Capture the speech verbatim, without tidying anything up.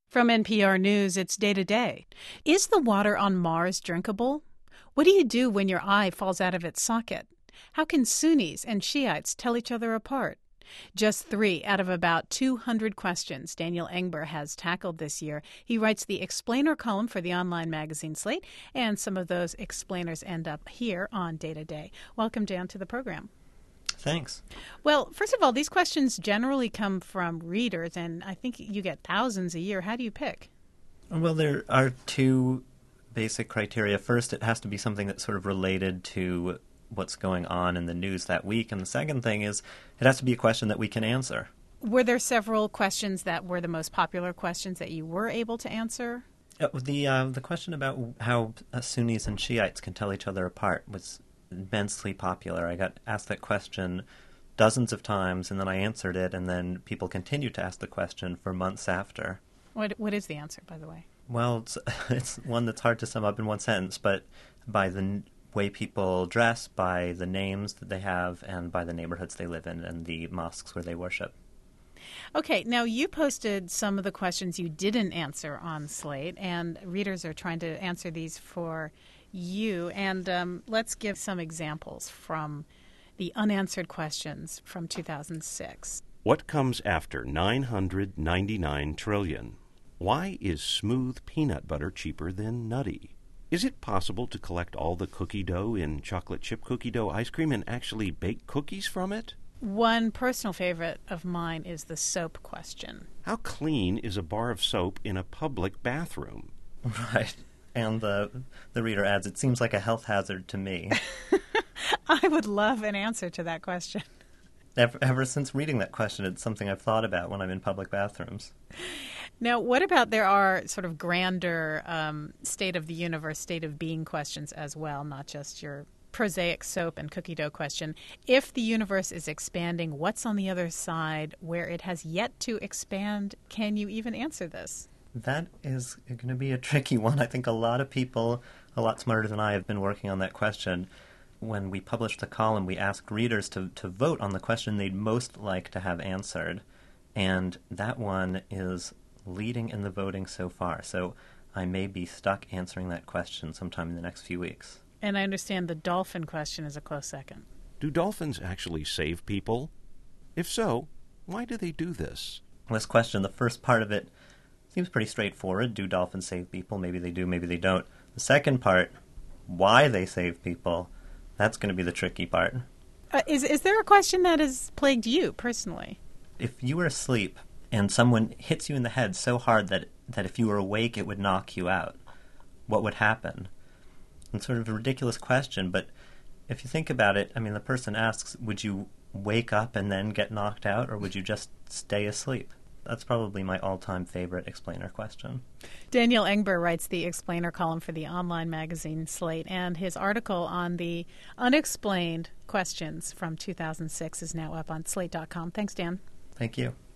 From N P R News, it's Day to Day. Is the water on Mars drinkable? What do you do when your eye falls out of its socket? How can Sunnis and Shiites tell each other apart? Just three out of about two hundred questions Daniel Engber has tackled this year. He writes the Explainer column for the online magazine Slate, and some of those explainers end up here on Day to Day. Welcome, Dan, to the program. Thanks. Well, first of all, these questions generally come from readers, and I think you get thousands a year. How do you pick? Well, there are two basic criteria. First, it has to be something that's sort of related to what's going on in the news that week. And the second thing is it has to be a question that we can answer. Were there several questions that were the most popular questions that you were able to answer? Uh, the uh, the question about how uh, Sunnis and Shiites can tell each other apart was immensely popular. I got asked that question dozens of times, and then I answered it, and then people continued to ask the question for months after. What What is the answer, by the way? Well, it's, it's one that's hard to sum up in one sentence, but by the n- way people dress, by the names that they have, and by the neighborhoods they live in and the mosques where they worship. Okay, now you posted some of the questions you didn't answer on Slate, and readers are trying to answer these for you. And um, let's give some examples from the unanswered questions from two thousand six. What comes after nine hundred ninety-nine trillion? Why is smooth peanut butter cheaper than nutty? Is it possible to collect all the cookie dough in chocolate chip cookie dough ice cream and actually bake cookies from it? One personal favorite of mine is the soap question. How clean is a bar of soap in a public bathroom? Right. And the the reader adds, it seems like a health hazard to me. I would love an answer to that question. Ever, ever since reading that question, it's something I've thought about when I'm in public bathrooms. Now, what about there are sort of grander um, state of the universe, state of being questions as well, not just your prosaic soap and cookie dough question. If the universe is expanding, what's on the other side where it has yet to expand? Can you even answer this? That is going to be a tricky one. I think a lot of people, a lot smarter than I, have been working on that question. When we published the column, we asked readers to, to vote on the question they'd most like to have answered. And that one is leading in the voting so far. So I may be stuck answering that question sometime in the next few weeks. And I understand the dolphin question is a close second. Do dolphins actually save people? If so, why do they do this? This question, the first part of it, seems pretty straightforward. Do dolphins save people? Maybe they do, maybe they don't. The second part, why they save people, that's going to be the tricky part. Uh, is is there a question that has plagued you personally? If you were asleep and someone hits you in the head so hard that, that if you were awake it would knock you out, what would happen? It's sort of a ridiculous question, but if you think about it, I mean, the person asks, would you wake up and then get knocked out, or would you just stay asleep? That's probably my all-time favorite explainer question. Daniel Engber writes the Explainer column for the online magazine Slate, and his article on the unexplained questions from two thousand six is now up on slate dot com. Thanks, Dan. Thank you.